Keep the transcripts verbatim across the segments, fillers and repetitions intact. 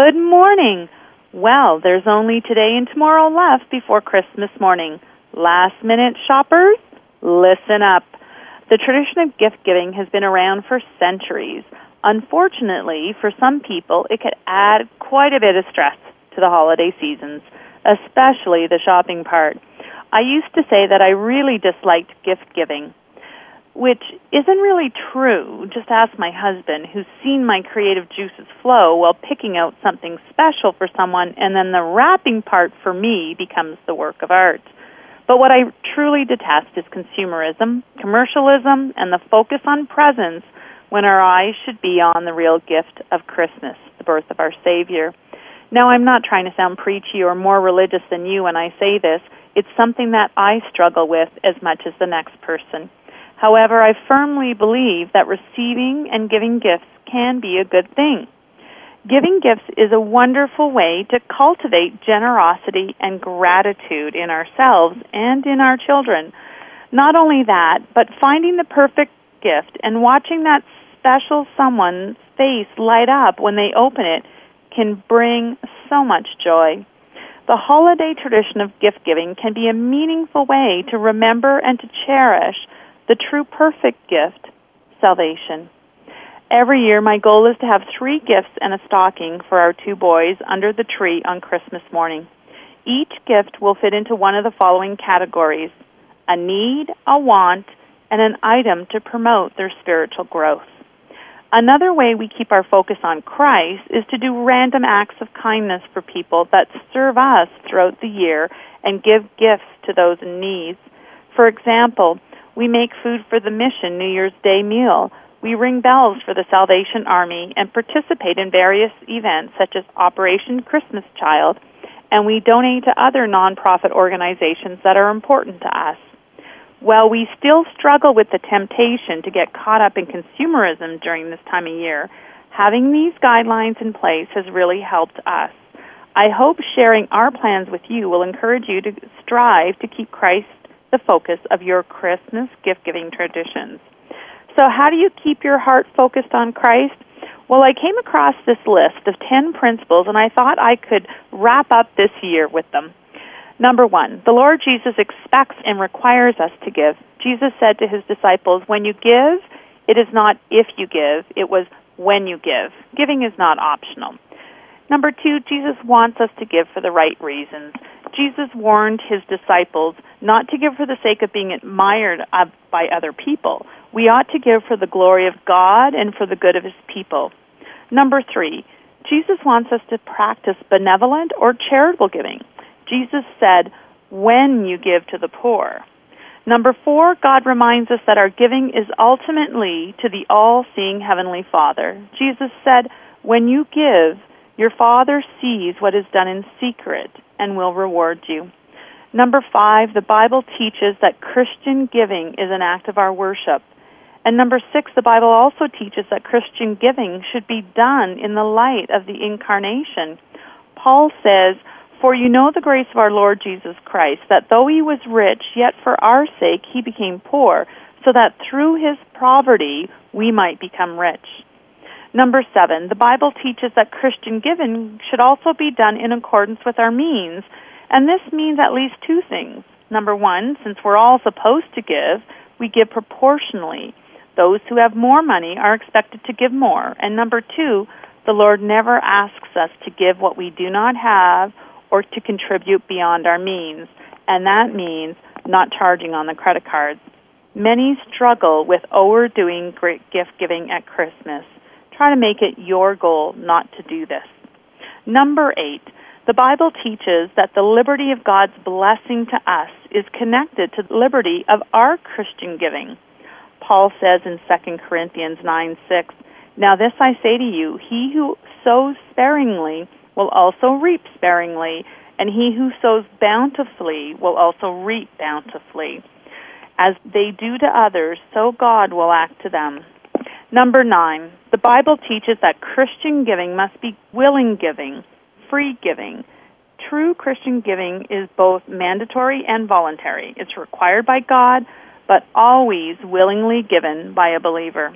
Good morning. Well, there's only today and tomorrow left before Christmas morning. Last-minute shoppers, listen up. The tradition of gift-giving has been around for centuries. Unfortunately, for some people, it could add quite a bit of stress to the holiday seasons, especially the shopping part. I used to say that I really disliked gift-giving, which isn't really true. Just ask my husband, who's seen my creative juices flow while picking out something special for someone, and then the wrapping part for me becomes the work of art. But what I truly detest is consumerism, commercialism, and the focus on presents when our eyes should be on the real gift of Christmas, the birth of our Savior. Now, I'm not trying to sound preachy or more religious than you when I say this. It's something that I struggle with as much as the next person. However, I firmly believe that receiving and giving gifts can be a good thing. Giving gifts is a wonderful way to cultivate generosity and gratitude in ourselves and in our children. Not only that, but finding the perfect gift and watching that special someone's face light up when they open it can bring so much joy. The holiday tradition of gift-giving can be a meaningful way to remember and to cherish the true perfect gift, salvation. Every year, my goal is to have three gifts and a stocking for our two boys under the tree on Christmas morning. Each gift will fit into one of the following categories: a need, a want, and an item to promote their spiritual growth. Another way we keep our focus on Christ is to do random acts of kindness for people that serve us throughout the year and give gifts to those in need. For example, we make food for the mission New Year's Day meal. We ring bells for the Salvation Army and participate in various events such as Operation Christmas Child, and we donate to other nonprofit organizations that are important to us. While we still struggle with the temptation to get caught up in consumerism during this time of year, having these guidelines in place has really helped us. I hope sharing our plans with you will encourage you to strive to keep Christ the focus of your Christmas gift-giving traditions. So how do you keep your heart focused on Christ? Well, I came across this list of ten principles, and I thought I could wrap up this year with them. Number one, the Lord Jesus expects and requires us to give. Jesus said to his disciples, when you give, it is not if you give, it was when you give. Giving is not optional. Number two, Jesus wants us to give for the right reasons. Jesus warned his disciples not to give for the sake of being admired by other people. We ought to give for the glory of God and for the good of his people. Number three, Jesus wants us to practice benevolent or charitable giving. Jesus said, when you give to the poor. Number four, God reminds us that our giving is ultimately to the all-seeing Heavenly Father. Jesus said, when you give, your Father sees what is done in secret and will reward you. Number five, the Bible teaches that Christian giving is an act of our worship. And number six, the Bible also teaches that Christian giving should be done in the light of the Incarnation. Paul says, for you know the grace of our Lord Jesus Christ, that though he was rich, yet for our sake he became poor, so that through his poverty we might become rich. Number seven, the Bible teaches that Christian giving should also be done in accordance with our means, and this means at least two things. Number one, since we're all supposed to give, we give proportionally. Those who have more money are expected to give more. And number two, the Lord never asks us to give what we do not have or to contribute beyond our means, and that means not charging on the credit cards. Many struggle with overdoing great gift giving at Christmas. Try to make it your goal not to do this. Number eight, the Bible teaches that the liberty of God's blessing to us is connected to the liberty of our Christian giving. Paul says in Second Corinthians nine six, now this I say to you, he who sows sparingly will also reap sparingly, and he who sows bountifully will also reap bountifully. As they do to others, so God will act to them. Number nine, the Bible teaches that Christian giving must be willing giving, free giving. True Christian giving is both mandatory and voluntary. It's required by God, but always willingly given by a believer.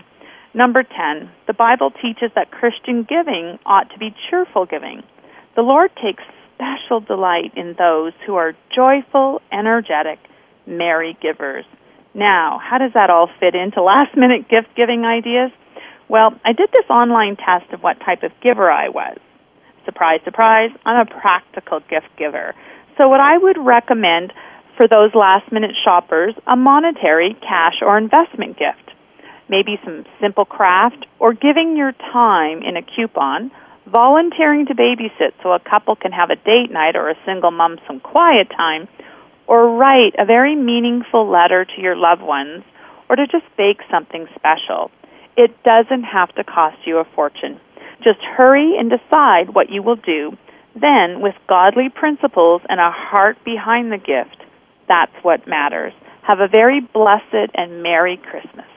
Number ten, the Bible teaches that Christian giving ought to be cheerful giving. The Lord takes special delight in those who are joyful, energetic, merry givers. Now, how does that all fit into last-minute gift-giving ideas? Well, I did this online test of what type of giver I was. Surprise, surprise, I'm a practical gift giver. So what I would recommend for those last-minute shoppers, a monetary, cash, or investment gift. Maybe some simple craft, or giving your time in a coupon, volunteering to babysit so a couple can have a date night or a single mom some quiet time, or write a very meaningful letter to your loved ones, or to just bake something special. It doesn't have to cost you a fortune. Just hurry and decide what you will do. Then, with godly principles and a heart behind the gift, that's what matters. Have a very blessed and Merry Christmas.